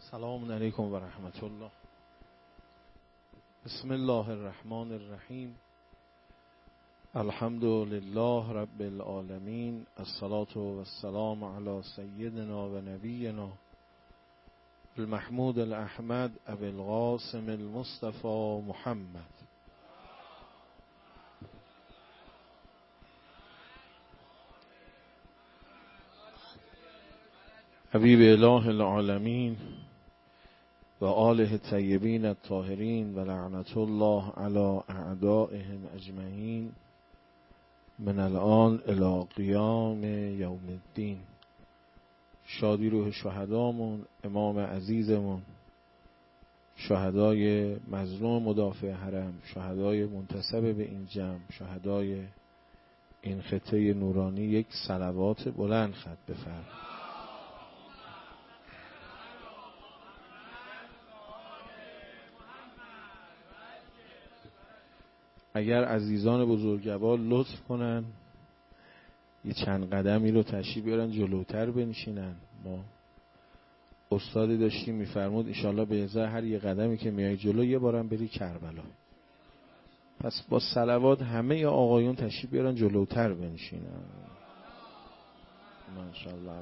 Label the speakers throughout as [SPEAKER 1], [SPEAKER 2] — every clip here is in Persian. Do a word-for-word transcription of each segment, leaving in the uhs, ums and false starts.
[SPEAKER 1] السلام علیکم و رحمت الله. بسم الله الرحمن الرحیم. الحمد لله رب العالمین. الصلاة و السلام علی سیدنا و نبینا المحمود الاحمد ابی القاسم المصطفى محمد. حبیب اله العالمین و آله الطیبین الطاهرین و لعنت الله علی اعدائهم اجمعین من الان الی قیام یوم الدین. شادی روح شهدامون، امام عزیزمون، شهدای مظلوم مدافع حرم، شهدای منتسب به این جمع، شهدای این خطه نورانی، یک صلوات بلند خط بفرمایید. اگر عزیزان بزرگوار لطف کنن یه چند قدمی رو تشریف بیارن جلوتر بنشینن. ما استادی داشتیم میفرمود انشالله به ازای هر یه قدمی که میای جلو یه بارم بری کربلا. پس با صلوات همه آقایون تشریف بیارن جلوتر بنشینن. ماشاءالله.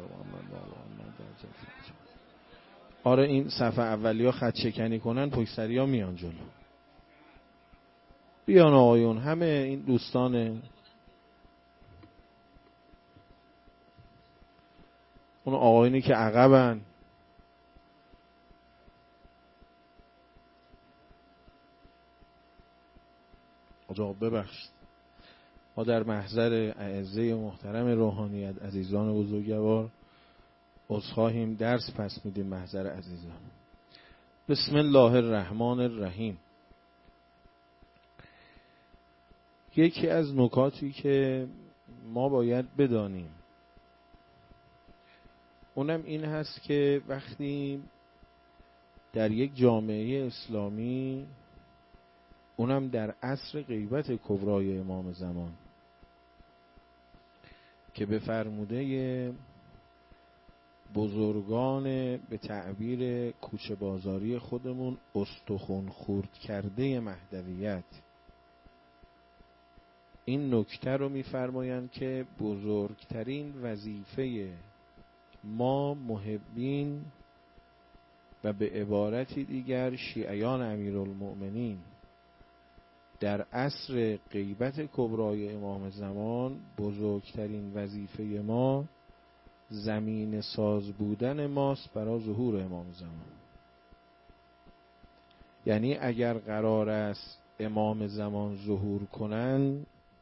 [SPEAKER 1] آره این صفحه اولی ها خط شکنی کنن پشت سری ها میان جلو. بیان آقایون، همه این دوستان اون آقایونی که عقبن آجا ببخشید ما در محضر اعزه محترم روحانیت عزیزان بزرگوار عذرخواهیم، درس پس میدیم محضر عزیزان. بسم الله الرحمن الرحیم. یکی از نکاتی که ما باید بدانیم اونم این هست که وقتی در یک جامعه اسلامی، اونم در عصر غیبت کبرای امام زمان که به فرموده بزرگان به تعبیر کوچه بازاری خودمون استخوان خورد کرده مهدویت، این نکته رو می‌فرمایند که بزرگترین وظیفه ما محبین و به عبارتی دیگر شیعیان امیرالمؤمنین در عصر غیبت کبرای امام زمان، بزرگترین وظیفه ما زمین ساز بودن ماست برای ظهور امام زمان. یعنی اگر قرار است امام زمان ظهور کنن،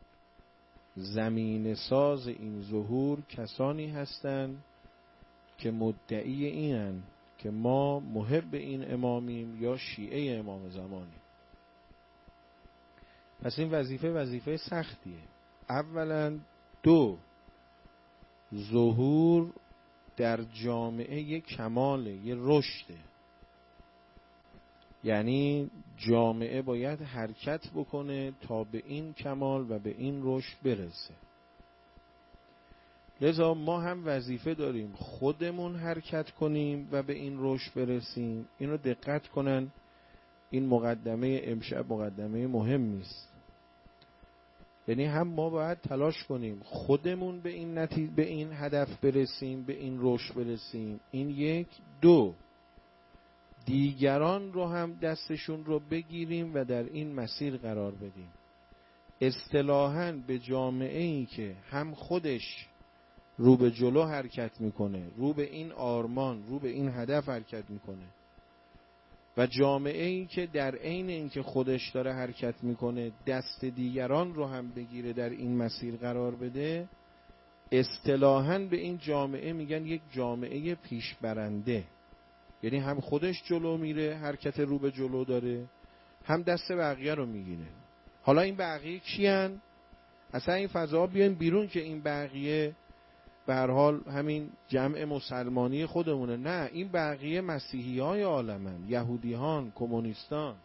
[SPEAKER 1] زمین ساز این ظهور کسانی هستند که مدعی اینن که ما محب این امامیم یا شیعه امام زمانیم. پس این وظیفه وظیفه سختیه. اولا دو، ظهور در جامعه یک کماله، یه رشده. یعنی جامعه باید حرکت بکنه تا به این کمال و به این رشد برسه. لذا ما هم وظیفه داریم خودمون حرکت کنیم و به این رشد برسیم. اینو دقت کنن، این مقدمه امشب مقدمه مهمی است. یعنی هم ما باید تلاش کنیم خودمون به این نتیجه، به این هدف برسیم، به این رشد برسیم. این یک. دو، دیگران رو هم دستشون رو بگیریم و در این مسیر قرار بدیم. اصطلاحاً به جامعه ای که هم خودش رو به جلو حرکت میکنه، رو به این آرمان، رو به این هدف حرکت میکنه، و جامعه ای که در عین اینکه خودش داره حرکت میکنه دست دیگران رو هم بگیره در این مسیر قرار بده، اصطلاحاً به این جامعه میگن یک جامعه پیشبرنده. یعنی هم خودش جلو میره، حرکت رو به جلو داره، هم دست بقیه رو میگیره. حالا این بقیه کیان؟ اصلا این فضا بیایم بیرون که این بقیه به هر حال همین جمع مسلمانی خودمونه. نه، این بقیه مسیحی های عالمن، یهودیان، کمونیستان.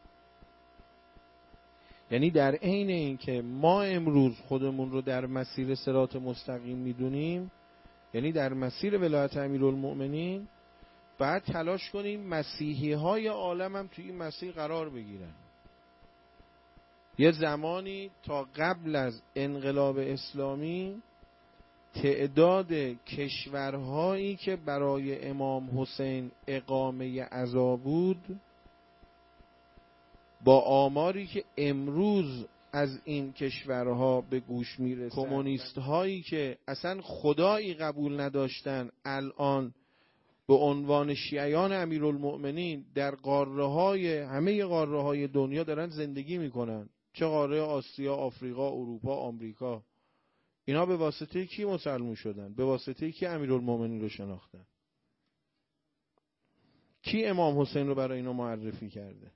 [SPEAKER 1] یعنی در عین این که ما امروز خودمون رو در مسیر صراط مستقیم میدونیم، یعنی در مسیر ولایت امیرالمؤمنین، بعد تلاش کنیم مسیحی های عالم هم توی این مسیح قرار بگیرن. یه زمانی تا قبل از انقلاب اسلامی تعداد کشورهایی که برای امام حسین اقامه عزا بود با آماری که امروز از این کشورها به گوش میرسه، کمونیست هایی که اصلا خدایی قبول نداشتن الان به عنوان شیعیان امیرالمؤمنین در قاره های همه قاره های دنیا دارن زندگی میکنن، چه قاره آسیا، آفریقا، اروپا، آمریکا. اینا به واسطه کی مسلمون شدن؟ به واسطه کی امیرالمؤمنین رو شناختن؟ کی امام حسین رو برای اینا معرفی کرده؟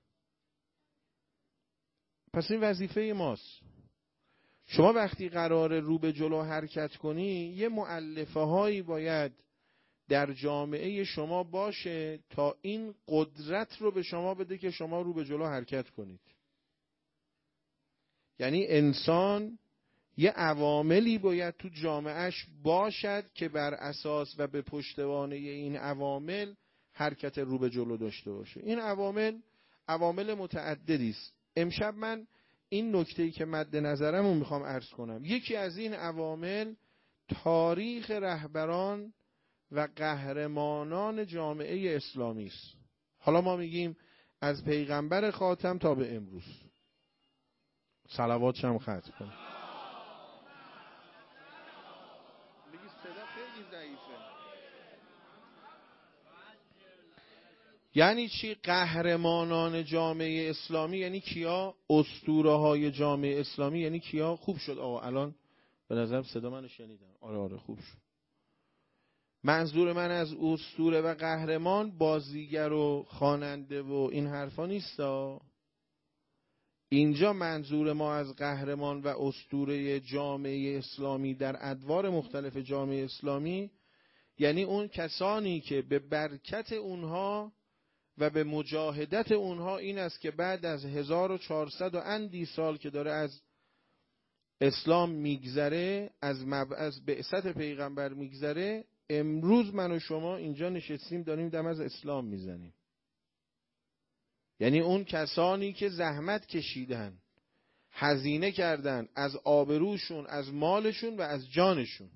[SPEAKER 1] پس این وظیفه ماست. شما وقتی قراره رو به جلو حرکت کنی، یه مؤلفه هایی باید در جامعه شما باشه تا این قدرت رو به شما بده که شما رو به جلو حرکت کنید. یعنی انسان یه عواملی باید تو جامعهش باشد که بر اساس و به پشتوانه این عوامل حرکت رو به جلو داشته باشه. این عوامل عوامل متعددی است. امشب من این نکته‌ای که مد نظرم رو میخوام عرض کنم. یکی از این عوامل تاریخ رهبران و قهرمانان جامعه اسلامی است. حالا ما میگیم از پیغمبر خاتم تا به امروز. صلوات شم ختم کن. میگی صدا خیلی ضعیفه. یعنی چی قهرمانان جامعه اسلامی؟ یعنی کیا؟ اسطوره های جامعه اسلامی. یعنی کیا؟ خوب شد آقا الان به نظرم صدا منو شنیدن. آره آره خوب شد. منظور من از اسطوره و قهرمان بازیگر و خواننده و این حرفا نیستا. اینجا منظور ما از قهرمان و اسطوره جامعه اسلامی در ادوار مختلف جامعه اسلامی یعنی اون کسانی که به برکت اونها و به مجاهدت اونها این است که بعد از هزار و چهارصد و اندی سال که داره از اسلام میگذره، از مبعث بعثت پیغمبر میگذره، امروز من و شما اینجا نشستیم داریم دم از اسلام میزنیم. یعنی اون کسانی که زحمت کشیدن، هزینه کردن از آبروشون، از مالشون و از جانشون،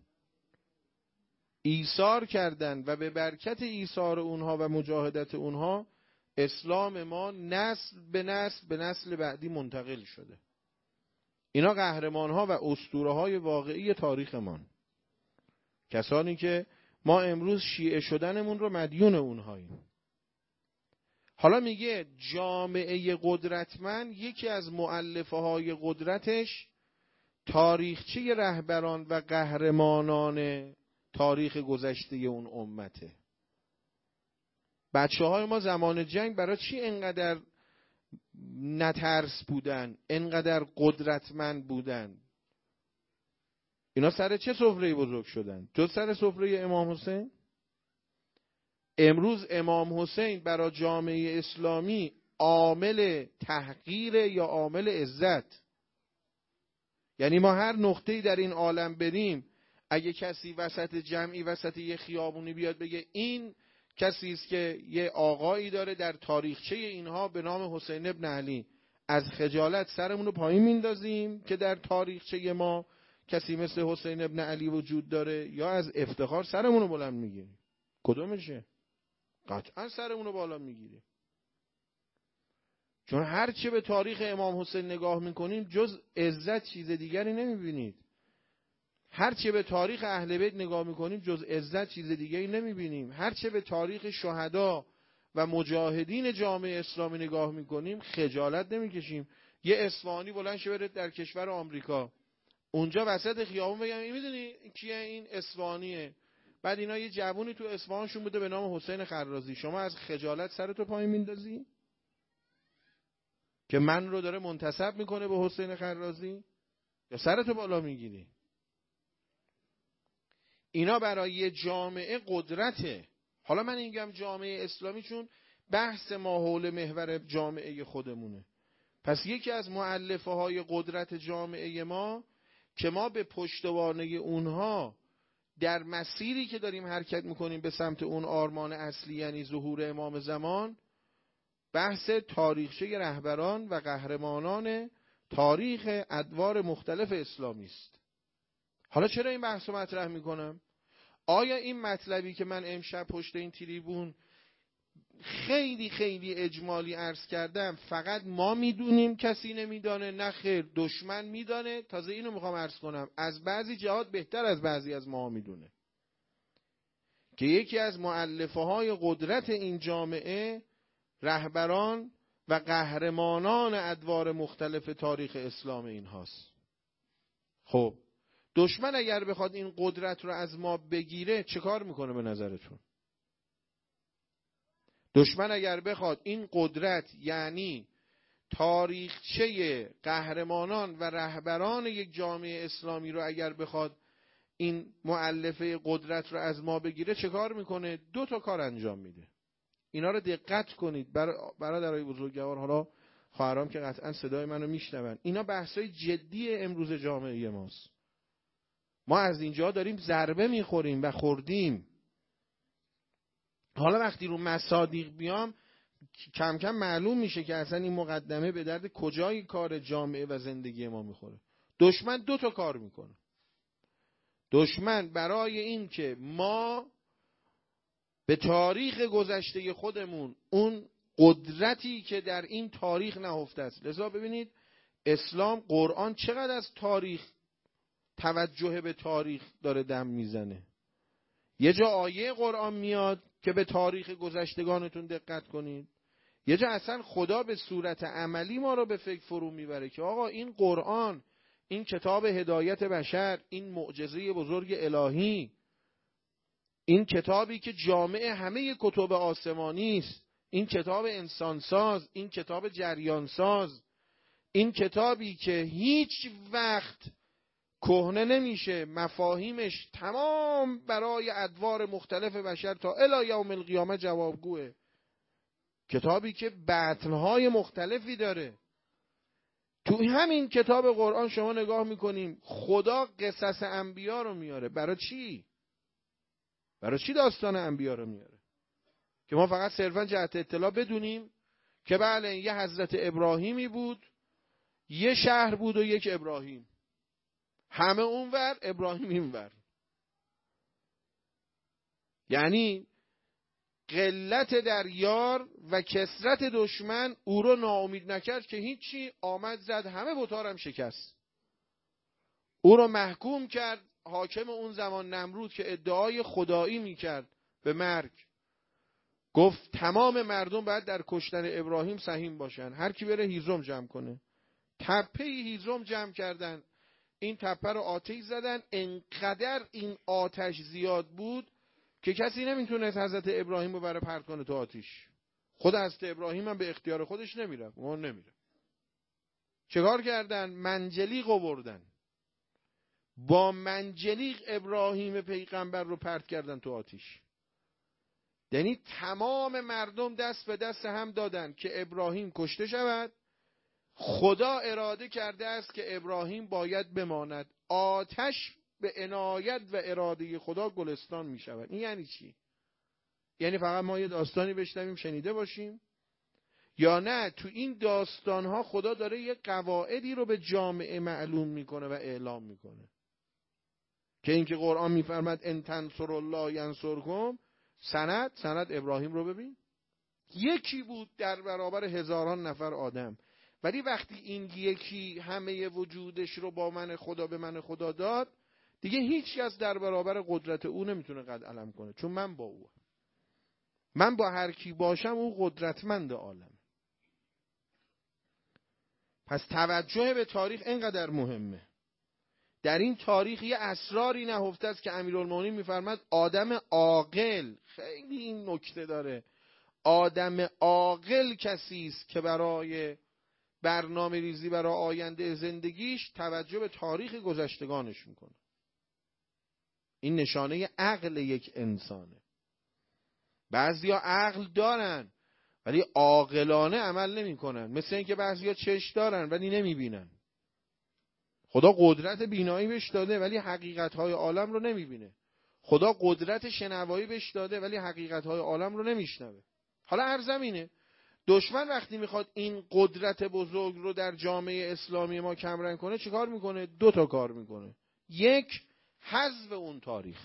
[SPEAKER 1] ایثار کردن و به برکت ایثار اونها و مجاهدت اونها اسلام ما نسل به نسل به نسل بعدی منتقل شده. اینا قهرمان ها و اسطوره های واقعی تاریخ ما، کسانی که ما امروز شیعه شدنمون رو مدیون اونهاییم. حالا میگه جامعه قدرتمند یکی از مؤلفه های قدرتش تاریخچه رهبران و قهرمانان تاریخ گذشته اون امته. بچه های ما زمان جنگ برای چی انقدر نترس بودن، انقدر قدرتمند بودن؟ اینا سر چه سفره بزرگ شدن؟ جز سر سفره امام حسین؟ امروز امام حسین برای جامعه اسلامی عامل تحقیر یا عامل عزت؟ یعنی ما هر نقطه‌ای در این عالم بریم، اگه کسی وسط جمعی وسط یه خیابونی بیاد بگه این کسی است که یه آقایی داره در تاریخچه اینها به نام حسین ابن علی، از خجالت سرمون رو پایین میندازیم که در تاریخچه ما کسی مثل حسین ابن علی وجود داره، یا از افتخار سرمون رو بلند میگیریم؟ کدومشه؟ قطعا سرمون رو بالا میگیریم. چون هر چه به تاریخ امام حسین نگاه میکنیم جز عزت چیز دیگری نمیبینید. هر چه به تاریخ اهل بیت نگاه میکنیم جز عزت چیز دیگری نمیبینیم. هر چه به تاریخ شهدا و مجاهدین جامعه اسلامی نگاه میکنیم خجالت نمیکشیم. یه اصفهانی بلند شه بره در کشور آمریکا، اونجا وسط خیابون بگم این میدونی کیه؟ این اصفهانیه. بعد اینا یه جوونی تو اصفهانشون بوده به نام حسین خرازی، شما از خجالت سرتو پایین میندازی که من رو داره منتسب میکنه به حسین خرازی، یا سرتو بالا میگیری؟ اینا برای جامعه قدرته. حالا من اینگم جامعه اسلامی چون بحث ما حول محور جامعه خودمونه. پس یکی از مؤلفه های قدرت جامعه ما که ما به پشتوانه اونها در مسیری که داریم حرکت میکنیم به سمت اون آرمان اصلی، یعنی ظهور امام زمان، بحث تاریخچه رهبران و قهرمانان تاریخ ادوار مختلف اسلامی است. حالا چرا این بحث رو مطرح میکنم؟ آیا این مطلبی که من امشب پشت این تریبون خیلی خیلی اجمالی عرض کردم فقط ما میدونیم کسی نمیدانه؟ نه خیر، دشمن میدانه. تازه اینو میخوام عرض کنم از بعضی جهات بهتر از بعضی از ما میدونه که یکی از مؤلفه های قدرت این جامعه رهبران و قهرمانان ادوار مختلف تاریخ اسلام این هاست. خب دشمن اگر بخواد این قدرت رو از ما بگیره چه کار میکنه به نظرتون؟ دشمن اگر بخواد این قدرت، یعنی تاریخچه قهرمانان و رهبران یک جامعه اسلامی رو اگر بخواد این مؤلفه قدرت رو از ما بگیره چه کار میکنه؟ دو تا کار انجام میده. اینا رو دقت کنید برادرای بزرگوار، حالا خواهرام که قطعا صدای منو میشنون، اینا بحثای جدی امروز جامعه ماست. ما از اینجا داریم ضربه میخوریم و خوردیم. حالا وقتی رو مصادیق بیام کم کم معلوم میشه که اصلا این مقدمه به درد کجای کار جامعه و زندگی ما میخوره. دشمن دو تا کار میکنه. دشمن برای این که ما به تاریخ گذشته خودمون اون قدرتی که در این تاریخ نهفته است، لذا ببینید اسلام، قرآن چقدر از تاریخ توجه به تاریخ داره دم میزنه. یه جا آیه قرآن میاد که به تاریخ گذشتگانتون دقت کنید، یه جا اصلا خدا به صورت عملی ما رو به فکر فرو میبره که آقا این قرآن، این کتاب هدایت بشر، این معجزه بزرگ الهی، این کتابی که جامع همه کتب آسمانی است، این کتاب انسانساز، این کتاب جریانساز، این کتابی که هیچ وقت کهنه نمیشه، مفاهیمش تمام برای ادوار مختلف بشر تا الی یوم القیامه جوابگوه، کتابی که بطنهای مختلفی داره. تو همین کتاب قرآن شما نگاه میکنیم خدا قصص انبیا رو میاره. برای چی؟ برای چی داستان انبیا رو میاره؟ که ما فقط صرفا جهت اطلاع بدونیم که بله یه حضرت ابراهیمی بود، یه شهر بود و یک ابراهیم، همه اونور ابراهیم اینور. یعنی قلت در یار و کثرت دشمن او رو ناامید نکرد که هیچی، آمد زد همه بتارم شکست. او رو محکوم کرد حاکم اون زمان نمرود که ادعای خدایی میکرد به مرگ. گفت تمام مردم باید در کشتن ابراهیم سهیم باشن، هر کی بره هیزم جمع کنه. تپه هیزم جمع کردن، این تپه رو آتش زدن. انقدر این آتش زیاد بود که کسی نمیتونست حضرت ابراهیم رو بره پرت کنه تو آتش. خود حضرت ابراهیم هم به اختیار خودش نمیره، اون نمیره. چیکار کردن؟ منجلیق آوردن، با منجلیق ابراهیم پیغمبر رو پرت کردن تو آتش. یعنی تمام مردم دست به دست هم دادن که ابراهیم کشته شود. خدا اراده کرده است که ابراهیم باید بماند. آتش به عنایت و اراده خدا گلستان می شود. این یعنی چی؟ یعنی فقط ما یه داستانی بشنویم شنیده باشیم؟ یا نه تو این داستانها خدا داره یه قواعدی رو به جامعه معلوم میکنه و اعلام میکنه که اینکه قرآن میفرماد ان تنصروا الله ینصرکم، سند سند ابراهیم رو ببین، یکی بود در برابر هزاران نفر آدم. ولی وقتی این یکی همه وجودش رو با من خدا به من خدا داد، دیگه هیچ کس در برابر قدرت او نمیتونه قد علم کنه، چون من با او، من با هر کی باشم او قدرتمند عالم. پس توجه به تاریخ اینقدر مهمه. در این تاریخ یه اسراری نهفته است که امیرالمومنین میفرماد آدم عاقل، خیلی این نکته داره، آدم عاقل کسی است که برای برنامه ریزی برای آینده زندگیش توجه به تاریخ گذشتگانش میکنه. این نشانه عقل یک انسانه. بعضیا عقل دارن ولی عاقلانه عمل نمیکنن، مثل اینکه بعضیا چشم دارن ولی نمیبینن. خدا قدرت بینایی بهش داده ولی حقیقت‌های عالم رو نمیبینه. خدا قدرت شنوایی بهش داده ولی حقیقت‌های عالم رو نمیشنوه. حالا هر زمینه دشمن وقتی میخواد این قدرت بزرگ رو در جامعه اسلامی ما کمرنگ کنه چیکار میکنه؟ دو تا کار میکنه. یک، حذف اون تاریخ.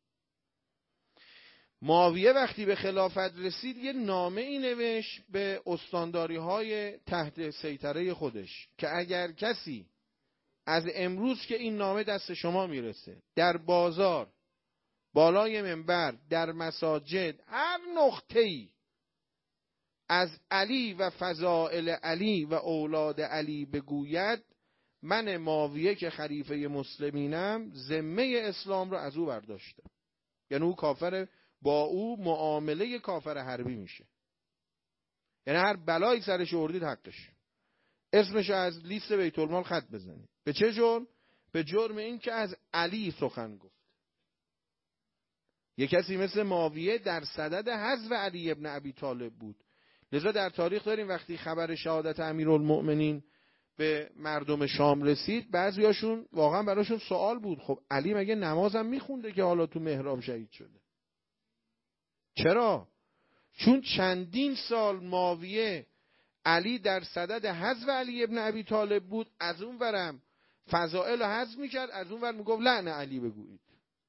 [SPEAKER 1] معاویه وقتی به خلافت رسید یه نامه ای نوشت به استانداری های تحت سیطره خودش که اگر کسی از امروز که این نامه دست شما میرسه در بازار، بالای منبر، در مساجد، هر نقطه‌ای از علی و فضائل علی و اولاد علی بگوید، من معاویه که خلیفه مسلمینم ذمه اسلام رو از او برداشتم. یعنی او کافر، با او معامله کافر حربی میشه. یعنی هر بلایی سرش آوردید حقش، اسمش از لیست بیت المال خط بزنید. به چه جرم؟ به جرم این که از علی سخن گفت. یک کسی مثل معاویه در صدد حذف علی ابن ابی طالب بود. لذا در تاریخ داریم وقتی خبر شهادت امیرالمؤمنین به مردم شام رسید بعضیاشون واقعا براشون سوال بود، خب علی مگه نمازم میخونده که حالا تو محراب شهید شده؟ چرا؟ چون چندین سال معاویه علی در صدد حذف علی ابن ابی طالب بود، از اون ورم فضائل حذف میکرد، از اون ور میگفت لعن علی بگویید.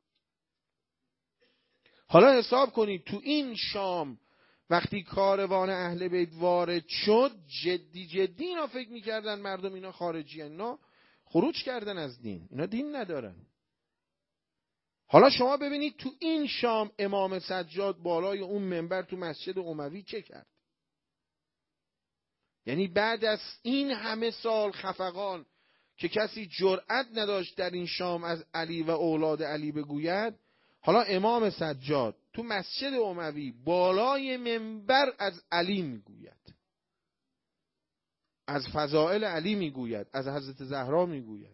[SPEAKER 1] حالا حساب کنید تو این شام وقتی کاروان اهل بیت وارد شد، جدی جدی اینا فکر میکردن مردم اینا خارجی هن. اینا خروج کردن از دین، اینا دین ندارن. حالا شما ببینید تو این شام امام سجاد بالای اون منبر تو مسجد اموی چه کرد. یعنی بعد از این همه سال خفقان که کسی جرأت نداشت در این شام از علی و اولاد علی بگوید، حالا امام سجاد تو مسجد اموی بالای منبر از علی میگوید، از فضائل علی میگوید، از حضرت زهرا میگوید.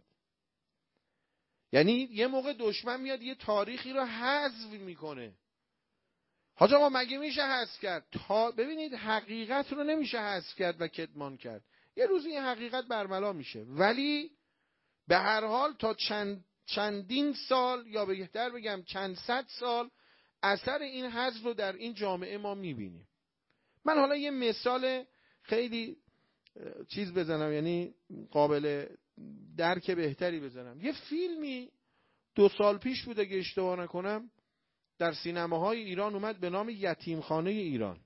[SPEAKER 1] یعنی یه موقع دشمن میاد یه تاریخی رو حذف میکنه. حاج آقا مگه میشه حذف کرد؟ تا ببینید حقیقت رو نمیشه حذف کرد و کتمان کرد. یه روزی این حقیقت برملا میشه، ولی به هر حال تا چند چندین سال یا بهتر بگم چند صد سال اثر این حذف رو در این جامعه ما میبینیم. من حالا یه مثال خیلی چیز بزنم، یعنی قابل درک بهتری بزنم. یه فیلمی دو سال پیش بود اگه اشتباه نکنم در سینماهای ایران اومد به نام یتیمخانه ایران.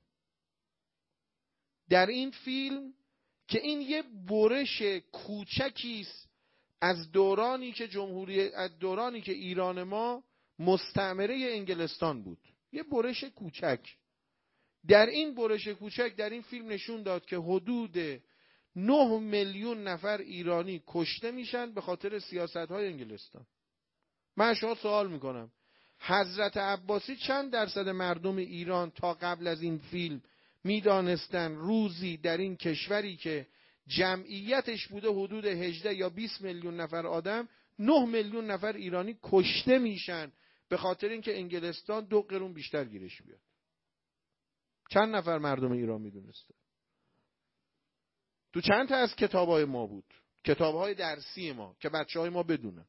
[SPEAKER 1] در این فیلم که این یه برش کوچکی است از دورانی که جمهوری از دورانی که ایران ما مستعمره انگلستان بود، یه برش کوچک. در این برش کوچک در این فیلم نشون داد که حدود نه میلیون نفر ایرانی کشته میشن به خاطر سیاست‌های انگلستان. من شما سوال میکنم حضرت عباسی چند درصد مردم ایران تا قبل از این فیلم میدانستن روزی در این کشوری که جمعیتش بوده حدود هجده یا بیست میلیون نفر آدم، نه میلیون نفر ایرانی کشته میشن به خاطر اینکه انگلستان دو قرون بیشتر گیرش بیاد؟ چند نفر مردم ایران میدونسته؟ تو چند تا از کتابای ما بود، کتابهای درسی ما که بچهای ما بدونن.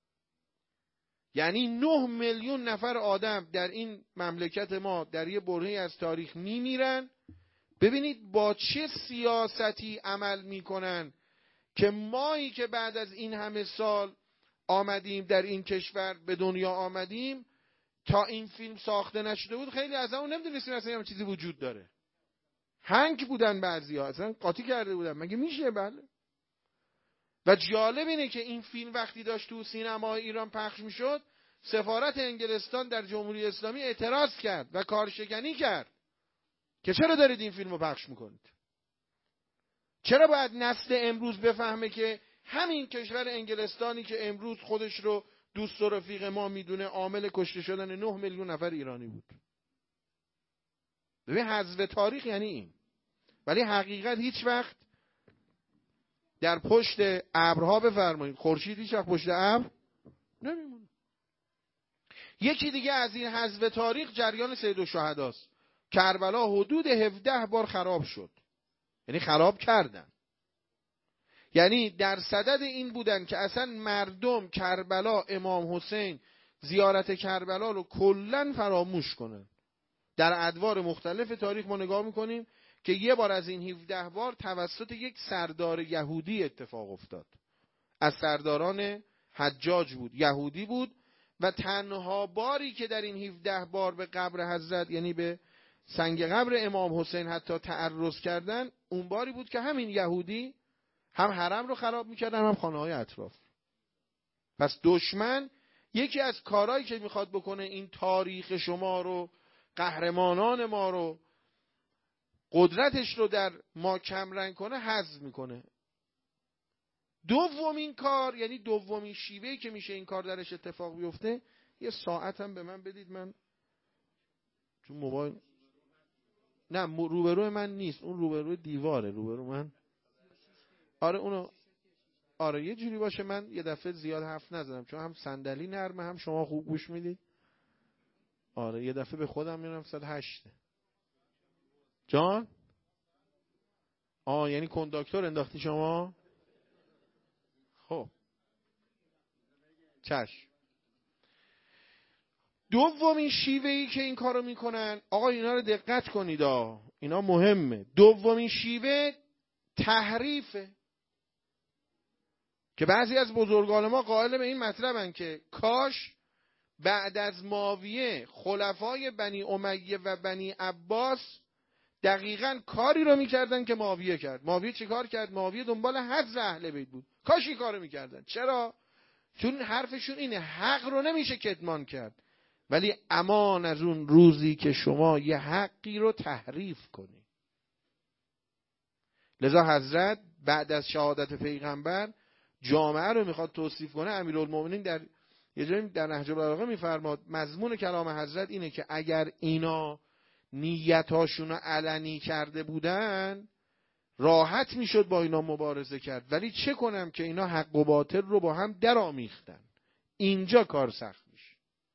[SPEAKER 1] یعنی نه میلیون نفر آدم در این مملکت ما در یه برهه‌ای از تاریخ میمیرن. ببینید با چه سیاستی عمل میکنن که مایی که بعد از این همه سال آمدیم در این کشور به دنیا آمدیم، تا این فیلم ساخته نشده بود خیلی از همون نمیدونستیم اصلا هم چیزی وجود داره. هنگ بودن بعضیا، اصلا قاطی کرده بودن مگه میشه. بله. و جالب اینه که این فیلم وقتی داشت تو سینمای ایران پخش میشد، سفارت انگلستان در جمهوری اسلامی اعتراض کرد و کارشکنی کرد که چرا دارید این فیلمو پخش میکنید؟ چرا باید نسل امروز بفهمه که همین کشور انگلستانی که امروز خودش رو دوست و رفیق ما میدونه عامل کشته شدن نه میلیون نفر ایرانی بود؟ ببین حذف تاریخ یعنی این. ولی حقیقت هیچ وقت در پشت ابرها، بفرمایید خورشید هیچ وقت پشت ابر نمیمونه. یکی دیگه از این حذف تاریخ جریان سید الشهداست. کربلا حدود هفده بار خراب شد، یعنی خراب کردن. یعنی در صدد این بودن که اصلا مردم کربلا، امام حسین زیارت کربلا رو کلن فراموش کنن. در ادوار مختلف تاریخ ما نگاه میکنیم که یه بار از این هفده بار توسط یک سردار یهودی اتفاق افتاد. از سرداران حجاج بود، یهودی بود و تنها باری که در این هفده بار به قبر حضرت، یعنی به سنگ قبر امام حسین حتی تعرض کردن، اون باری بود که همین یهودی هم حرم رو خراب میکردن هم خانه های اطراف. پس دشمن یکی از کارهایی که میخواد بکنه این تاریخ شما رو، قهرمانان ما رو، قدرتش رو در ما کمرنگ کنه، حذف میکنه. دومین کار، یعنی دومین شیوهی که میشه این کار درش اتفاق بیفته، یه ساعت هم به من بدید، من چون موبایل نه روبرو من نیست، اون روبرو دیواره، روبرو من. آره اونو، آره یه جوری باشه من یه دفعه زیاد حرف نزنم، چون هم صندلی نرمه هم شما خوب گوش میدید. آره یه دفعه به خودم میرم صد و هشت. جان؟ آه یعنی کنداکتور انداختی شما؟ خب چشم. دومین شیوهی که این کارو میکنن، آقا اینا رو دقت کنید آه. اینا مهمه. دومین شیوه تحریفه که بعضی از بزرگان ما قائل به این مطلبن که کاش بعد از معاویه خلفای بنی امیه و بنی عباس دقیقاً کاری رو میکردن که معاویه کرد. معاویه چه کار کرد؟ معاویه دنبال حذف اهل بیت بود. کاش این کارو میکردن. چرا؟ چون حرفشون اینه حق رو نمیشه کتمان کرد، ولی امان از اون روزی که شما یه حقی رو تحریف کنی. لذا حضرت بعد از شهادت پیغمبر جامعه رو میخواد توصیف کنه. امیرالمومنین در یه جایی در نهج البلاغه میفرماد مضمون کلام حضرت اینه که اگر اینا نیتاشون رو علنی کرده بودن راحت میشد با اینا مبارزه کرد، ولی چه کنم که اینا حق و باطل رو با هم در آمیختن. اینجا کار سخت میشه.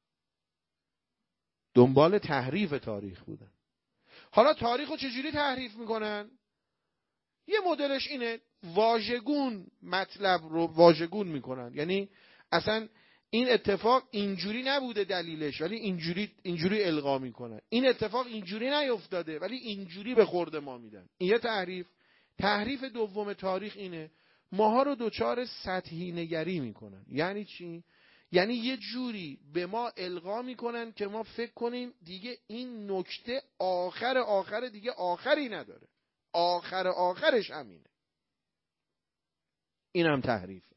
[SPEAKER 1] دنبال تحریف تاریخ بودن. حالا تاریخ رو چجوری تحریف میکنن؟ یه مدلش اینه، واژگون مطلب رو واژگون میکنن. یعنی اصلا این اتفاق اینجوری نبوده دلیلش، ولی اینجوری اینجوری القا میکنن. این اتفاق اینجوری نیفتاده ولی اینجوری به خورد ما میدن. این یه تحریف. تحریف دوم تاریخ اینه ماها رو دوچار سطحی نگری میکنن. یعنی چی؟ یعنی یه جوری به ما القا میکنن که ما فکر کنیم دیگه این نکته آخر آخر دیگه آخری نداره، آخر آخرش همینه. اینم تحریفه.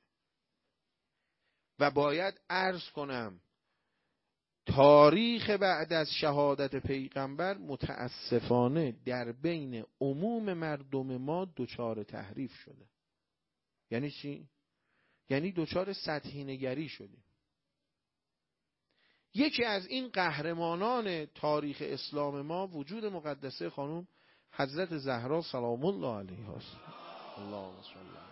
[SPEAKER 1] و باید عرض کنم تاریخ بعد از شهادت پیغمبر متاسفانه در بین عموم مردم ما دچار تحریف شده. یعنی چی؟ یعنی دچار سطحی نگری شدیم. یکی از این قهرمانان تاریخ اسلام ما وجود مقدسه خانم حضرت زهرا سلام الله علیها است. اللهم صل علی.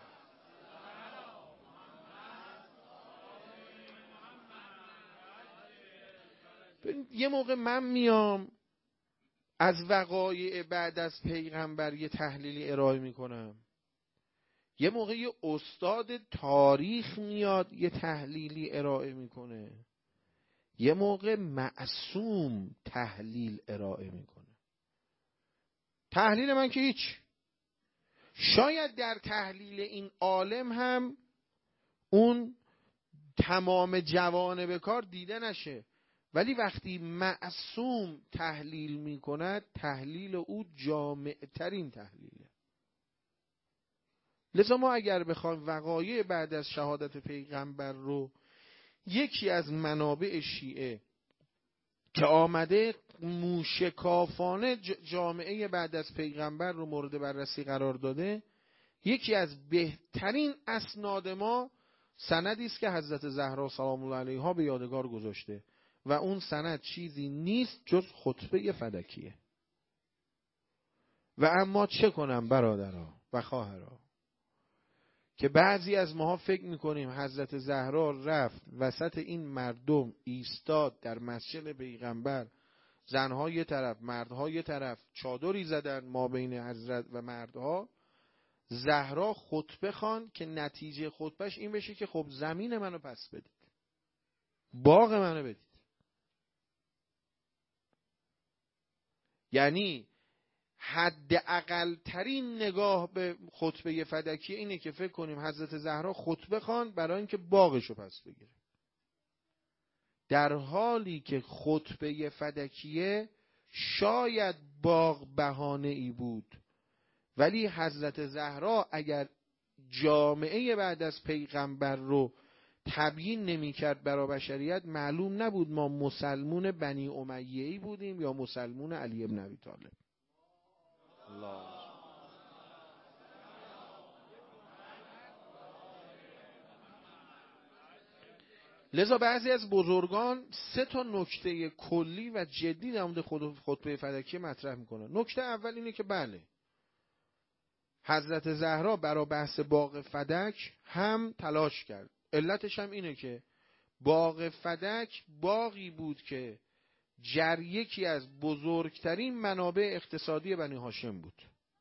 [SPEAKER 1] یه موقع من میام از وقایع بعد از پیغمبر یه تحلیلی ارائه میکنم، یه موقع یه استاد تاریخ میاد یه تحلیلی ارائه میکنه، یه موقع معصوم تحلیل ارائه میکنه. تحلیل من که هیچ. شاید در تحلیل این عالم هم اون تمام جوانب کار دیده نشه، ولی وقتی معصوم تحلیل میکند تحلیل او جامع ترین تحلیله. لذا ما اگر بخوایم وقایع بعد از شهادت پیغمبر رو یکی از منابع شیعه که آمده موشکافانه جامعه بعد از پیغمبر رو مورد بررسی قرار داده، یکی از بهترین اسناد ما سندی است که حضرت زهرا سلام الله علیها به یادگار گذاشته و اون سند چیزی نیست جز خطبه فلکیه. و اما چه کنم برادرها و خواهرها که بعضی از ماها فکر میکنیم حضرت زهرا رفت وسط این مردم ایستاد در مسجد پیغمبر، زنها یه طرف مردها یه طرف چادری زدن ما بین حضرت و مردها، زهرا خطبه خوان که نتیجه خطبهش این بشه که خب زمین منو پس بدید. باغ منو بدید. یعنی حد اقل ترین نگاه به خطبه فدکیه اینه که فکر کنیم حضرت زهرا خطبه خواند برای اینکه باغشو پس بگیره، در حالی که خطبه فدکیه شاید باغ بهانه ای بود، ولی حضرت زهرا اگر جامعه بعد از پیغمبر رو تبیین نمی کرد برای بشریت، معلوم نبود ما مسلمون بنی امیه‌ای بودیم یا مسلمون علی ابن ابی طالب. الله. لذا بعضی از بزرگان سه تا نکته کلی و جدی در مورد خود خطبه فدکیه مطرح میکنن. نکته اول اینه که بله، حضرت زهرا برای بحث باغ فدک هم تلاش کرد. علتش هم اینه که باغ فدک باغی بود که جر یکی از بزرگترین منابع اقتصادی بنی هاشم بود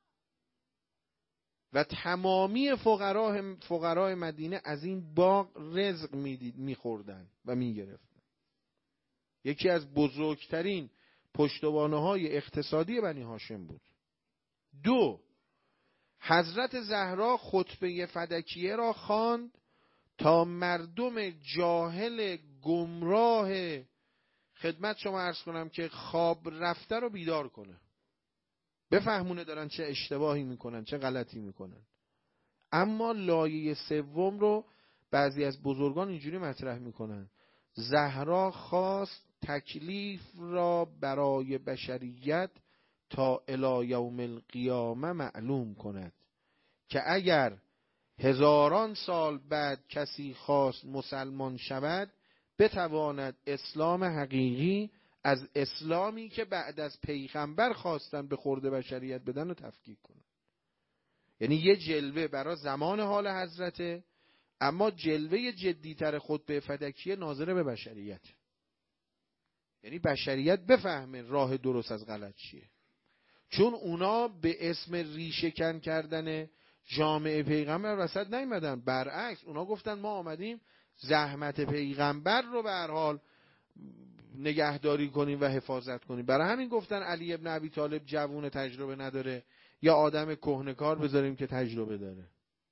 [SPEAKER 1] و تمامی فقرای فقرای مدینه از این باغ رزق میدید میخوردن و میگرفتن. یکی از بزرگترین پشتوانه‌های اقتصادی بنی هاشم بود. دو، حضرت زهرا خطبه فدکیه را خواند تا مردم جاهل گمراه خدمت شما عرض کنم که خواب رفته رو بیدار کنه، بفهمونه دارن چه اشتباهی میکنن، چه غلطی میکنن. اما لایه سوم رو بعضی از بزرگان اینجوری مطرح میکنن: زهرا خواست تکلیف را برای بشریت تا الی یوم القیامه معلوم کند که اگر هزاران سال بعد کسی خواست مسلمان شود، بتواند اسلام حقیقی از اسلامی که بعد از پیغمبر خواستن به خورد بشریت بدن و تفکیک کنن. یعنی یه جلوه برای زمان حال حضرته، اما جلوه جدیتر خطبه فدکیه ناظره به بشریت. یعنی بشریت بفهمه راه درست از غلط چیه، چون اونا به اسم ریشه‌کن کردن جامعه پیغمبر وسط نیومدن، برعکس اونا گفتن ما آمدیم زحمت پیغمبر رو به هر حال نگهداری کنیم و حفاظت کنیم. برای همین گفتن علی ابن ابی طالب جوون تجربه نداره یا آدم کهنه‌کار بذاریم که تجربه داره.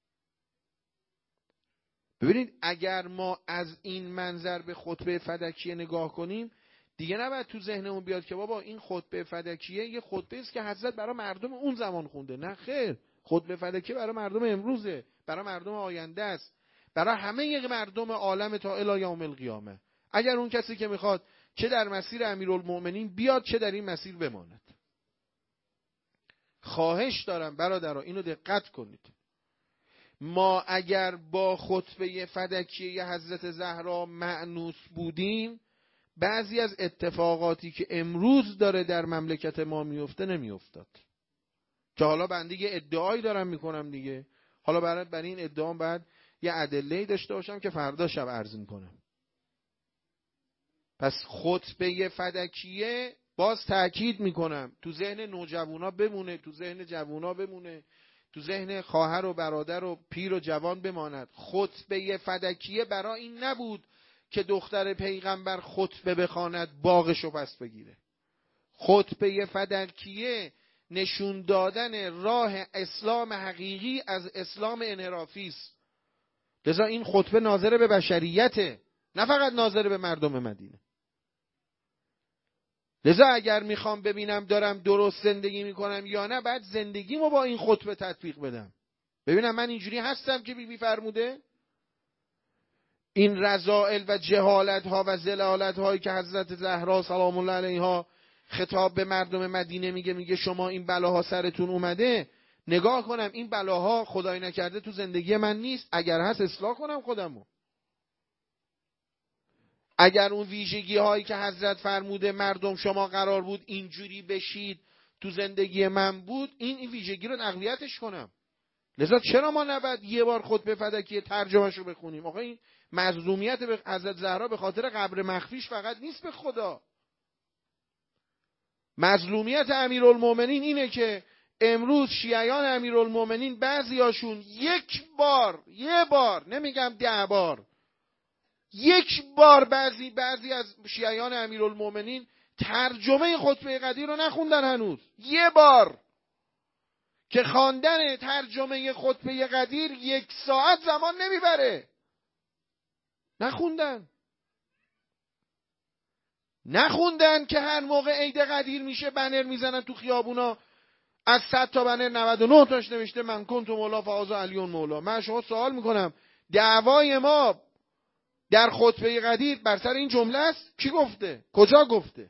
[SPEAKER 1] ببینید اگر ما از این منظر به خطبه فدکیه نگاه کنیم، دیگه نباید تو ذهنمون بیاد که بابا این خطبه فدکیه یه خطبه است که حضرت برای مردم اون زمان خونده. نه خیر، خطبه فدکیه برای مردم امروزه، برای مردم آینده است، برای همه مردم عالم تا الی یوم القیامه. اگر اون کسی که میخواد چه در مسیر امیرالمؤمنین بیاد چه در این مسیر بماند. خواهش دارم برادرها اینو دقت کنید، ما اگر با خطبه فدکیه حضرت زهرا مأنوس بودیم، بعضی از اتفاقاتی که امروز داره در مملکت ما میفته نمیافتاد. که حالا بنده یه ادعایی دارم میکنم دیگه، حالا برای برای این ادعام بعد یه ادله‌ای داشته باشم که فردا شب عرض میکنم. پس خطبه فدکیه باز تأکید میکنم تو ذهن نوجوانا بمونه، تو ذهن جوانا بمونه، تو ذهن خواهر و برادر و پیر و جوان بماند. خطبه فدکیه برای این نبود که دختر پیغمبر خطبه بخواند باغشو پس بگیره. خطبه فدکیه نشون دادن راه اسلام حقیقی از اسلام انحرافی است. لذا این خطبه ناظر به بشریته، نه فقط ناظر به مردم مدینه. لذا اگر میخوام ببینم دارم درست زندگی میکنم یا نه، بعد زندگیمو با این خطبه تطبیق بدم، ببینم من اینجوری هستم که بی بی فرموده. این رذائل و جهالت ها و ضلالت هایی که حضرت زهرا سلام الله علیها خطاب به مردم مدینه میگه میگه شما این بلاها سرتون اومده، نگاه کنم این بلاها خدای نکرده تو زندگی من نیست، اگر هست اصلاح کنم خودمو. اگر اون ویژگی هایی که حضرت فرموده مردم شما قرار بود اینجوری بشید تو زندگی من بود، این این ویژگی رو تقویتش کنم. لذا چرا ما نباید یه بار خطبه فدکیه ترجمهش رو بخونیم؟ آقا این مظلومیت به حضرت زهرا به خاطر قبر مخفیش فقط نیست به خدا. مظلومیت امیرالمؤمنین اینه که امروز شیعیان امیرالمؤمنین بعضیاشون یک بار، یه بار، نمیگم ده بار، یک بار بعضی بعضی از شیعیان امیرالمومنین ترجمه خطبه قدیر رو نخوندن هنوز. یه بار که خواندن ترجمه خطبه قدیر یک ساعت زمان نمیبره. نخوندن. نخوندن که هر موقع عید قدیر میشه بنر میزنن تو خیابونا، از صد تا بنر نود و نه تاش نوشته من کنت مولا فاز علیون مولا. من شما سوال میکنم دعوای ما در خطبه قدیر بر سر این جمله است؟ کی گفته؟ کجا گفته؟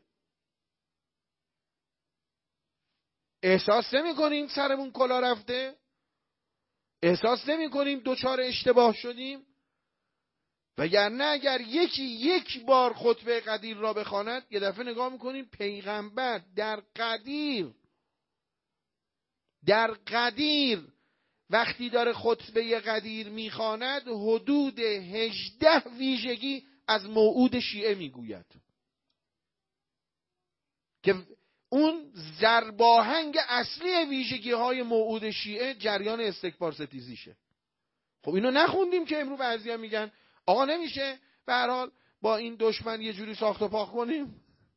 [SPEAKER 1] احساس نمی کنیم سرمون کلا رفته؟ احساس نمی کنیم دوچار اشتباه شدیم؟ وگرنه اگر یکی یک بار خطبه قدیر را بخواند، یه دفعه نگاه میکنیم پیغمبر در قدیر در قدیر وقتی داره خطبه قدیر میخواند حدود هجده ویژگی از موعود شیعه میگوید که اون ضرباهنگ اصلی ویژگی های موعود شیعه جریان استکبار ستیزیشه. خب اینو نخوندیم که امروز بعضیا میگن آقا نمیشه به هر حال با این دشمن یه جوری ساخت و پاخت کنیم.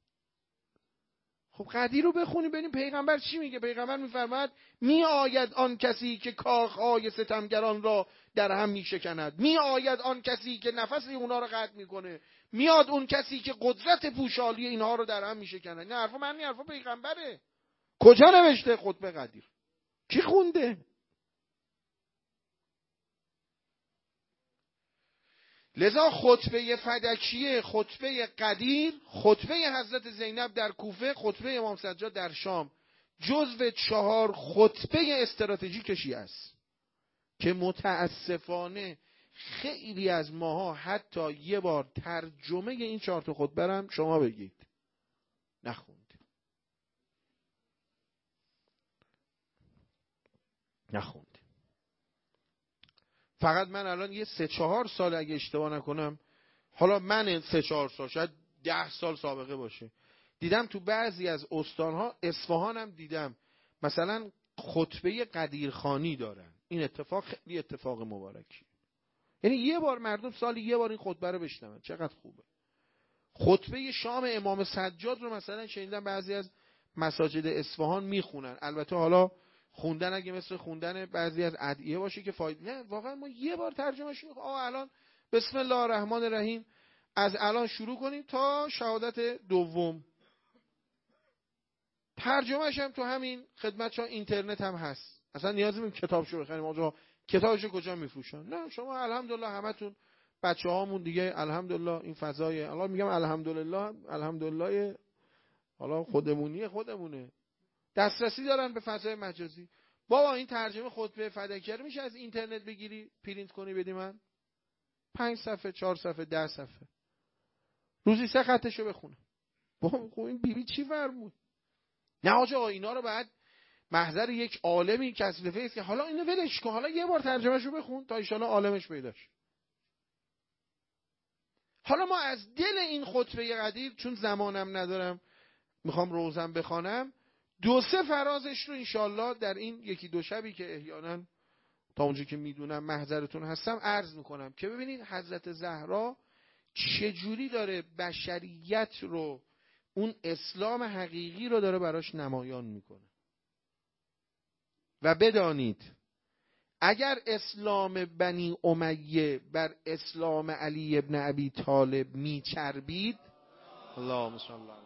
[SPEAKER 1] خب قدیر رو بخونیم ببینیم پیغمبر چی میگه. پیغمبر میفرماید می آید آن کسی که کاخهای ستمگران را در هم میشکند، می آید آن کسی که نفس اونا رو قطع میکنه، میاد اون کسی که قدرت پوشالی اینها رو در هم میشکند. این حرفا من این حرفا پیغمبره. کجا نوشته خطبه قدیر؟ کی خونده؟ لذا خطبه فدکیه، خطبه قدیر، خطبه حضرت زینب در کوفه، خطبه امام سجاد در شام جزو چهار خطبه استراتژیک شیعه است که متاسفانه خیلی از ماها حتی یه بار ترجمه این چهار تا خطبه هم شما بگید نخوند نخوند فقط من الان یه سه چهار سال اگه اشتباه نکنم، حالا من سه چهار سال شاید ده سال سابقه باشه، دیدم تو بعضی از استانها، اصفهان هم دیدم مثلا خطبه قدیرخوانی دارن. این اتفاق خیلی اتفاق مبارکی. یعنی یه بار مردم سالی یه بار این خطبه رو بشنون، چقدر خوبه. خطبه شام امام سجاد رو مثلا شنیدم بعضی از مساجد اصفهان میخونن. البته حالا خوندن اگه مثل خوندن بعضی از ادعیه باشه که فایده نه، واقعا ما یه بار ترجمهش میخوام. آه الان بسم الله الرحمن الرحیم از الان شروع کنیم تا شهادت دوم. ترجمهش هم تو همین خدمت شما اینترنت هم هست. اصلا نیازی نیست کتابشو بخریم. آقا کتابشو کجا میفروشن؟ نه شما الحمدلله همتون بچه‌هامون دیگه الحمدلله این فضای الان میگم الحمدلله الحمدلله حالا خودمونی خودمونه دسترسی دارن به فضای مجازی. بابا این ترجمه خطبه فدکیه میشه از اینترنت بگیری پرینت کنی بدی من؟ پنج صفحه، چهار صفحه، ده صفحه، روزی سه خطشو بخونم. بابا خب این بیبی چی فرمود؟ نه آقا اینا رو بعد محضر یک عالمی کسلفه است که حالا اینو ولش کن، حالا یه بار ترجمهشو بخون تا ان شاءالله عالمش پیدا شه. حالا ما از دل این خطبه قدیر، چون زمانم ندارم میخوام روزم بخوانم، دو سه فرازش رو انشالله در این یکی دو شبی که احیانا تا اونجا که میدونم محضرتون هستم عرض میکنم که ببینید حضرت زهرا چجوری داره بشریت رو، اون اسلام حقیقی رو داره براش نمایان میکنه. و بدانید اگر اسلام بنی امیه بر اسلام علی ابن ابی طالب میچربید، اللهم صل علی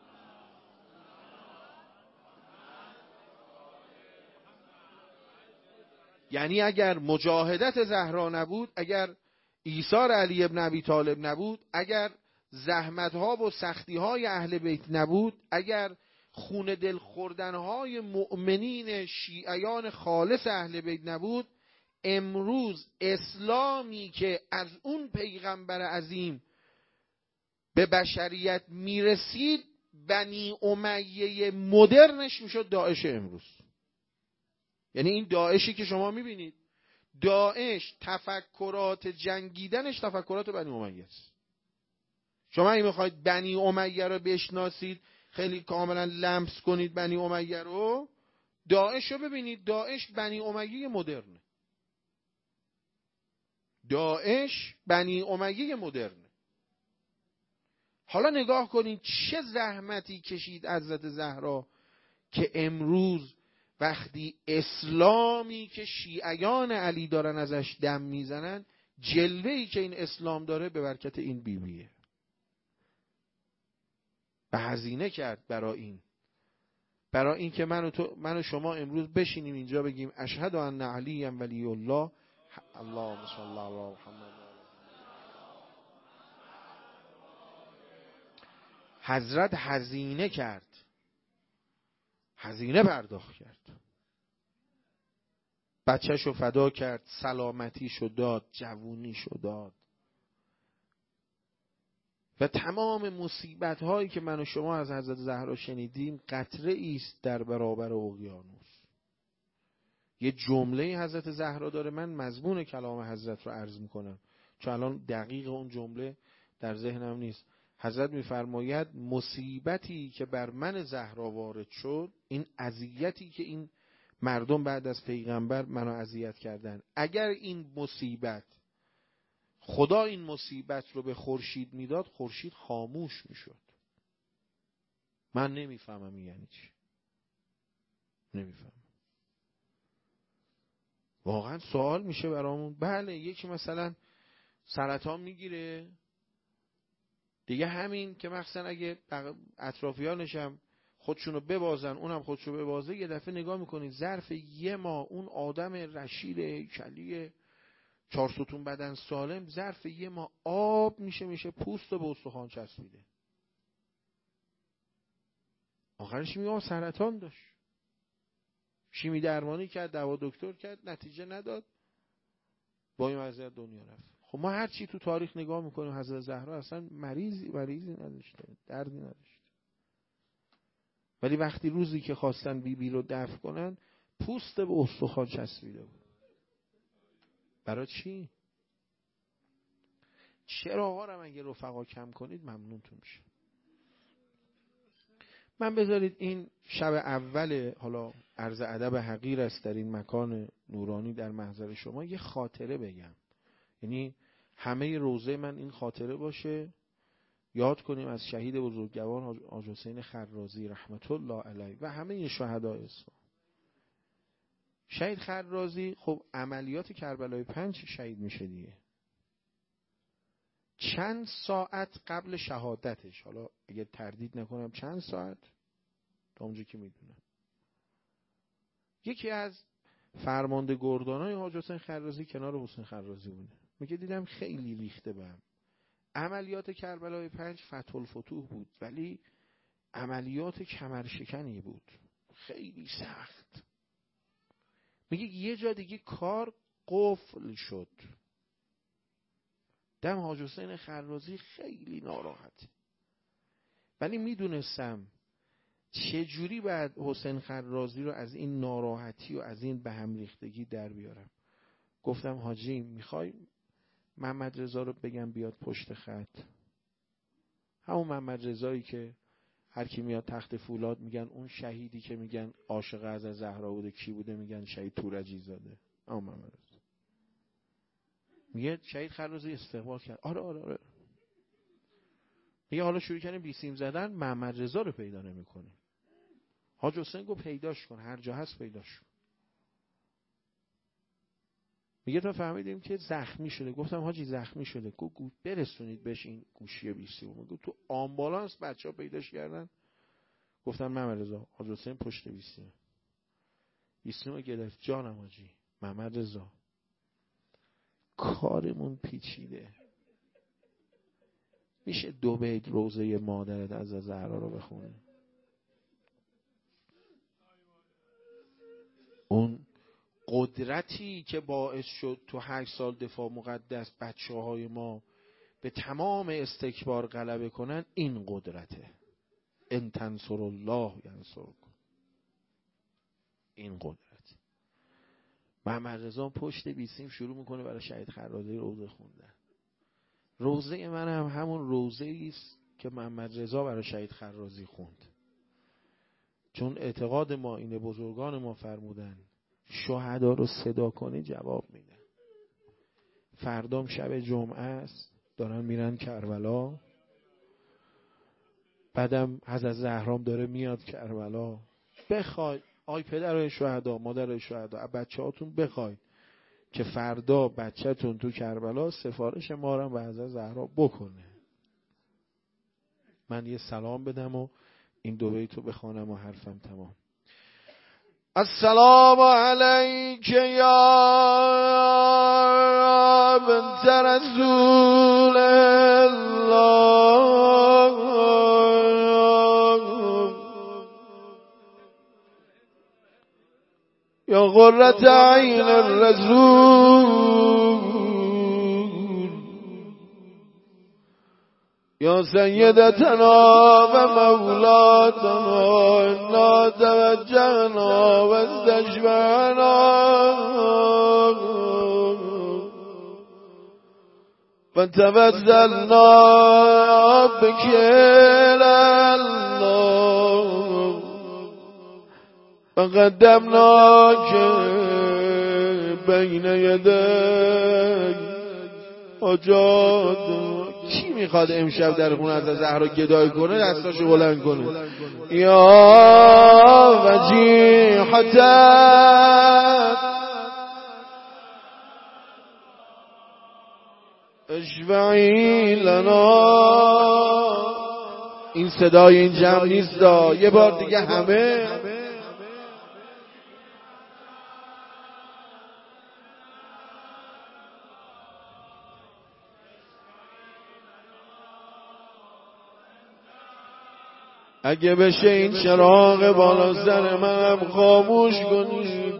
[SPEAKER 1] یعنی اگر مجاهدت زهرا نبود، اگر ایثار علی ابن ابی طالب نبود، اگر زحمت‌ها و سختی‌های اهل بیت نبود، اگر خون دل خوردن‌های مؤمنین شیعیان خالص اهل بیت نبود، امروز اسلامی که از اون پیغمبر عظیم به بشریت میرسید بنی امیه مدرنش میشد داعش امروز. یعنی این داعشی که شما میبینید، داعش تفکرات جنگیدنش تفکرات بنی امیه است. شما اگه میخواید بنی امیه رو بشناسید، خیلی کاملا لمس کنید بنی امیه رو، داعش رو ببینید. داعش بنی امیه مدرنه. داعش بنی امیه مدرنه. حالا نگاه کنید چه زحمتی کشید حضرت زهرا که امروز وقتی اسلامی که شیعیان علی دارن ازش دم میزنن، جلوه‌ای که این اسلام داره به برکت این بیبیه. و هزینه کرد برای این، برای این که من و, تو من و شما امروز بشینیم اینجا بگیم اشهد ان علی ولی الله. اللهم صل علی محمد. حضرت هزینه کرد، هزینه پرداخت کرد، بچه‌شو فدا کرد، سلامتیشو داد، جوونیشو داد و تمام مصیبت هایی که من و شما از حضرت زهرا شنیدیم قطره ایست در برابر اقیانوس. یه جمله حضرت زهرا داره، من مضمون کلام حضرت رو عرض میکنم چون الان دقیق اون جمله در ذهنم نیست. حضرت میفرماید مصیبتی که بر من زهرا وارد شد، این اذیتی که این مردم بعد از پیغمبر منو اذیت کردن، اگر این مصیبت خدا این مصیبت رو به خورشید میداد، خورشید خاموش میشد. من نمیفهمم یعنی چی، نمیفهمم. واقعا سوال میشه برامون. بله یکی مثلا سرطان میگیره دیگه، همین که مثلا اگه اطرافیانش هم خودشونو ببازن اونم خودشو ببازه، یه دفعه نگاه میکنید ظرف یه ماه اون آدم رشید هیکلی چهار ستون بدن سالم ظرف یه ماه آب میشه میشه پوست و به استخوان چسبیده. آخرش میگه سرطان داشت، شیمی درمانی کرد، دوا دکتر کرد، نتیجه نداد، با این وضعیت دنیا رفت. خب ما هر چی تو تاریخ نگاه میکنیم حضرت زهرا اصلا مریضی مریضی نداشته، دردی نداشته، ولی وقتی روزی که خواستن بی بی رو دفن کنن پوست به استخوان چسبیده بود. برای چی؟ چراغا رو اگه رفقا کم کنید ممنونتون میشه. من بذارید این شب اول حالا عرض ادب حقیر است در این مکان نورانی در محضر شما یه خاطره بگم، یعنی همه روزه من این خاطره باشه، یاد کنیم از شهید بزرگوار حاج حسین خرازی رحمت الله علیه و همه شهدای اسلام. شهید خرازی خب عملیات کربلای پنج شهید میشه دیگه. چند ساعت قبل شهادتش، حالا اگر تردید نکنم چند ساعت، تا اونجا که میدونم، یکی از فرمانده گردانای حاج حسین خرازی کنار حسین خرازی بوده، میگه دیدم خیلی ریخته بهم. عملیات کربلای پنج فتح الفتوح بود ولی عملیات کمرشکنی بود، خیلی سخت. میگه یه جا دیگه کار قفل شد. دم حاج حسین خرازی خیلی ناراحت، ولی میدونستم چجوری باید حسین خرازی رو از این ناراحتی و از این به هم ریختگی در بیارم. گفتم حاجی میخوای محمد رضا رو بگم بیاد پشت خط، همون محمد رضایی که هر کی میاد تخت فولاد میگن اون شهیدی که میگن عاشق از زهرا بوده، کی بوده؟ میگن شهید تورجی زاده. اما محمد رضا میگه شهید خرازی استقبال کرد. آره آره آره. میگه حالا شروع کردیم بیسیم زدن، محمد رضا رو پیدا نمیکنیم. حاج حسین گفت پیداش کن، هر جا هست پیداش کن. میگه تا فهمیدیم که زخمی شده. گفتم حاجی زخمی شده، گفت برسونید بهش این گوشی بیسیم. میگه تو آمبولانس بچه‌ها پیداش کردن. گفتم محمد رضا حاج حسین پشت بیسیم. بیسیمو گرفت. جانم حاجی. محمد رضا کارمون پیچیده، میشه دو بیت روزه مادرت از زهرا رو بخونه؟ اون قدرتی که باعث شد تو هشت سال دفاع مقدس بچه های ما به تمام استکبار غلبه کنن، این قدرته. ان تنصر الله ینصرکم. این قدرت. محمد رضا پشت بیسیم شروع میکنه برای شهید خرازی روزه خوندن. روزه من هم همون روزه است که محمد رضا برای شهید خرازی خوند، چون اعتقاد ما اینه، بزرگان ما فرمودن شهدا رو صدا کنی جواب میدن. فردام شب جمعه است، دارن میرن کربلا، بعدم حضرت زهرام داره میاد کربلا. بخوای آی پدرای شهدا، مادرای شهدا، بچه هاتون بخوای که فردا بچه‌تون تو کربلا سفارش ما رو به حضرت زهرا بکنه. من یه سلام بدم و این دو بیتو بخوانم و حرفم تمام. السلام علیک یا بنت رسول الله، یا قرة عین الرسول، یا سیدتنا و مولاتنا، انا توجهنا و استشفعنا و توسلنا بک الی الله و قدمناک بین یدی حاجات. کی میخواد امشب در خونه از زهرا گدای کنه دستاشو بلند کنه؟ یا وجیحتا اشفعی لنا. این صدای این جمع نیست، یه بار دیگه همه. اگه بشه این چراغ بالا سر منم خاموش کنی،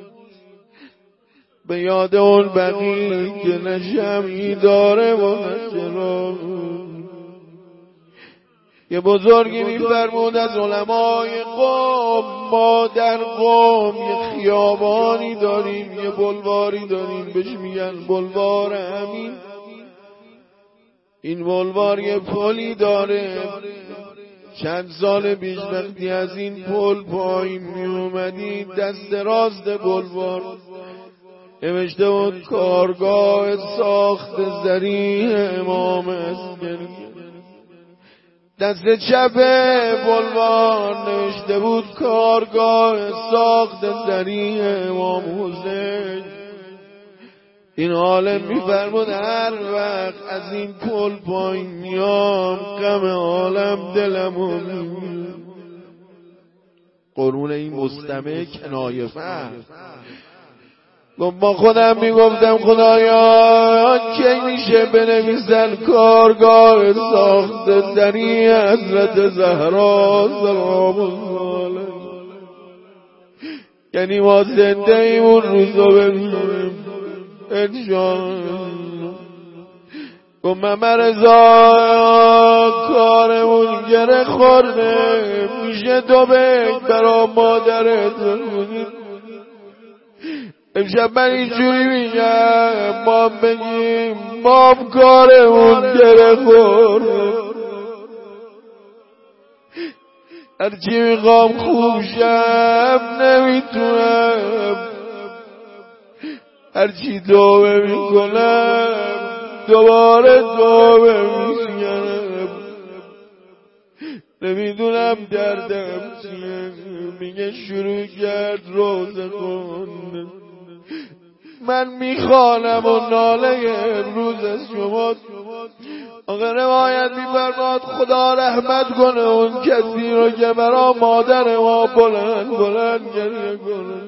[SPEAKER 1] به یاد اون بقی که نشمی داره و نچراغ. یه بزرگی میفرمود از علمای قوم، ما در قوم یه خیابانی داریم، یه بلواری داریم، بهش میگن بلوار امین. این بلوار یه پلی داره. چند سال پیش وقتی از این پل پایین می اومدی، دست راست بلوار نوشته بود کارگاه ساخت ذریع امام عسکری. دست چپ بلوار نوشته بود کارگاه ساخت ذریع امام حسین. این عالم میفرمود هر وقت از این پل پایین میام غم عالم دلمو میگیره. قرون این مستمع کنایه فهم. با خودم میگفتم خدایا کی میشه بنویسن کارگاه ساخت ذریع حضرت زهرا سلام الله علیها، یعنی ما زنده ایمون روزو ببینیم انشاءالله. گفت ممرزا کارمون گره خورده، میشه دو بیت برا مادرت بگید. امشب من اینجوری میگم ما بگیم ما کارمون گره خورده، هرچی میخوام خوب شم نمیتونم، هرچی توبه میکنم دوباره توبه میکنم، نمیدونم دردم چیه. میگه شروع کرد روزه خوندن. من میخوانم و ناله امروز از شما. آقا روایت میفرماد خدا رحمت کنه اون کسی رو که برا مادر ما بلند بلند گریه کنه.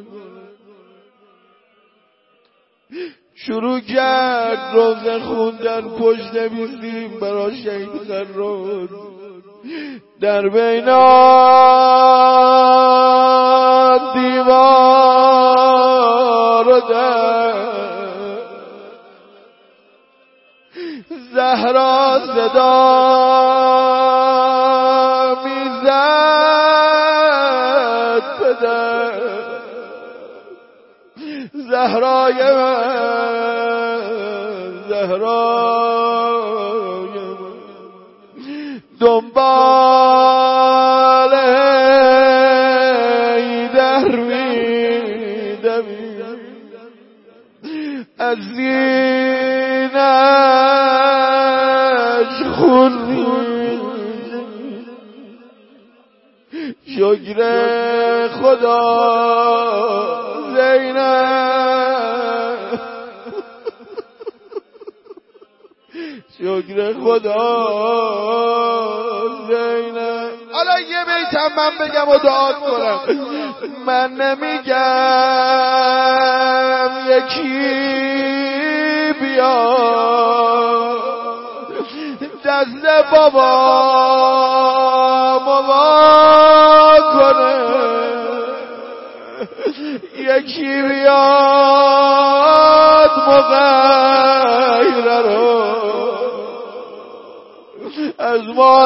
[SPEAKER 1] شروع کرد روزه خوندن، پشت نویسیم برا شهید خراد. در بینا دیوار در زهرا صدا میزد پدر، زهرای من زهرای من دنبال در میدمی از زینش خون شکر خدا زینب شکر خدا زینب. حالا یه بیتم من بگم و دعا کنم. من نمیگم یکی بیا دست بابا موا کنه، یکی بیاد مغیره رو از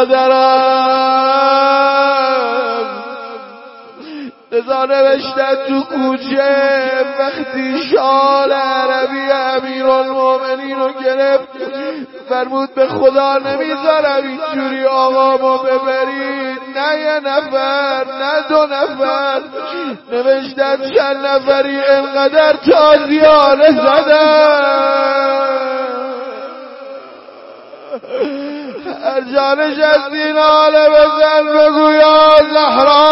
[SPEAKER 1] مادرم. لذا نوشتن تو کوچه وقتی شال عربی امیرالمومنین رو گرفت فرمود به خدا نمیذارم اینجوری آقامو ببرید، نه یه نفر نه دو نفر، نوشتن چند نفری انقدر تازیانه زدن هر جانش از این حاله بزن بگو یا زهرا